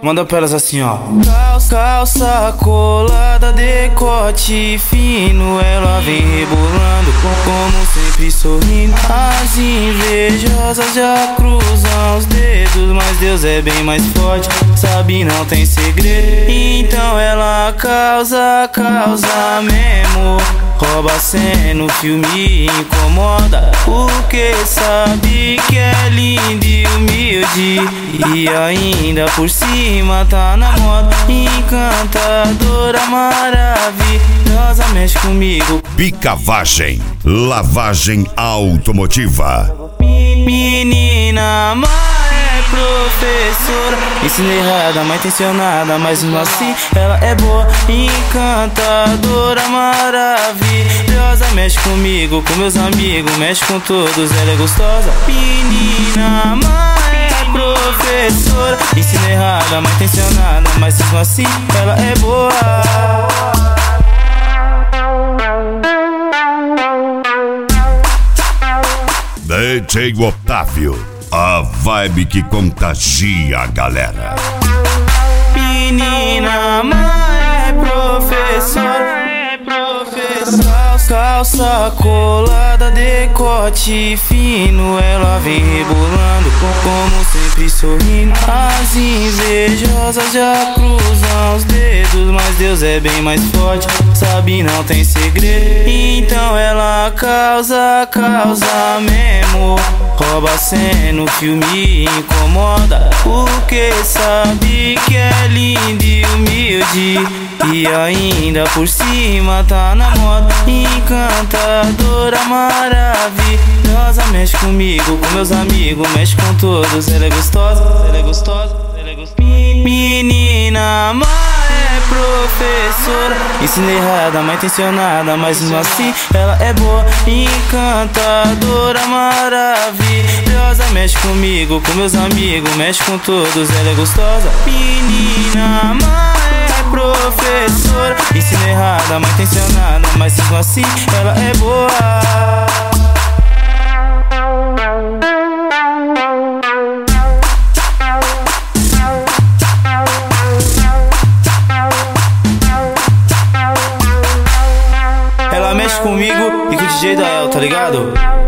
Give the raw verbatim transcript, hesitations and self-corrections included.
Manda pra elas assim, ó. Calça, calça colada, decote fino, ela vem rebolando, como sempre sorrindo. As invejosas já cruzam os dedos, mas Deus é bem mais forte, sabe, não tem segredo. Então ela causa, causa mesmo, rouba cena, no filme incomoda, porque sabe que é linda e humilde, e ainda por cima tá na moda. Encantadora, maravilhosa, mexe comigo. Bicavagem, lavagem automotiva. Menina, mas é professora, ensina errada, mal intencionada, mas mesmo assim ela é boa. Encantadora, maravilhosa, mexe comigo, com meus amigos, mexe com todos, ela é gostosa. Menina, mas é professora, ensina errada, mal intencionada, mas mesmo assim ela é boa. D J Otávio, a vibe que contagia a galera. Menina, mãe é professora, é professora. Calça colada, decote fino, ela vem rebolando, como sempre sorrindo. As invejosas já cruzam os dedos, mas Deus é bem mais forte, sabe, não tem segredo. Então ela causa, causa mesmo, rouba cena, no filme incomoda, porque sabe que é linda e humilde, e ainda por cima tá na moda. Encantadora, maravilhosa, mexe comigo, com meus amigos, mexe com todos, ela é gostosa, ela é gostosa, ela é gostosa. Menina, mas é professora, ensina errada, mal intencionada, mas mesmo assim ela é boa. Encantadora, maravilhosa, mexe comigo, com meus amigos, mexe com todos, ela é gostosa. Menina, mas é professora, ensina errada, mal intencionada, mas mesmo assim ela é boa. Ela mexe comigo e com o D J Dael, tá ligado?